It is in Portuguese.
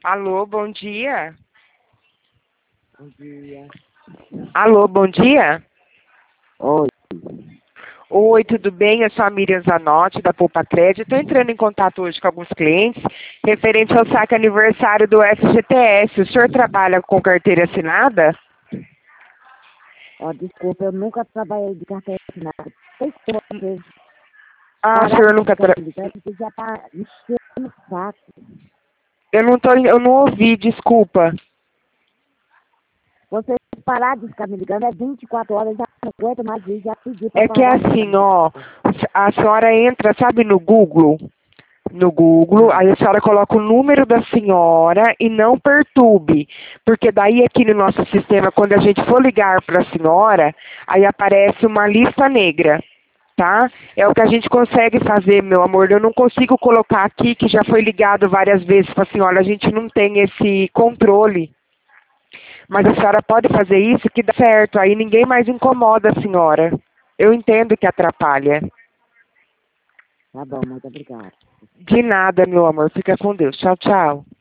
Alô, bom dia. Bom dia. Alô, bom dia. Oi. Oi, tudo bem? Eu sou a Miriam Zanotti, da Poupa Crédito. Estou entrando em contato hoje com alguns clientes referente ao saque aniversário do FGTS. O senhor trabalha com carteira assinada? Ó, desculpa, eu nunca trabalhei de carteira assinada. Tem como vocês Ah, o parar senhor de nunca ficar tra... me ligando, porque já tá enchendo o saco. Eu não ouvi, desculpa. Vocês parar de ficar me ligando, é 24 horas, já não aguento mais ir, já pedi pra É que é parar de ficar me assim, ó, ligando. a senhora entra, sabe, no Google? No Google, Ah, aí a senhora coloca o número da senhora e não perturbe, porque daí aqui no nosso sistema, quando a gente for ligar para a senhora, aí aparece uma lista negra, tá? É o que a gente consegue fazer, meu amor. Eu não consigo colocar aqui que já foi ligado várias vezes para a senhora, a gente não tem esse controle. Mas a senhora pode fazer isso que dá certo, aí ninguém mais incomoda a senhora. Eu entendo que atrapalha. tá bom, muito obrigada. De nada, meu amor. Fica com Deus. Tchau, tchau.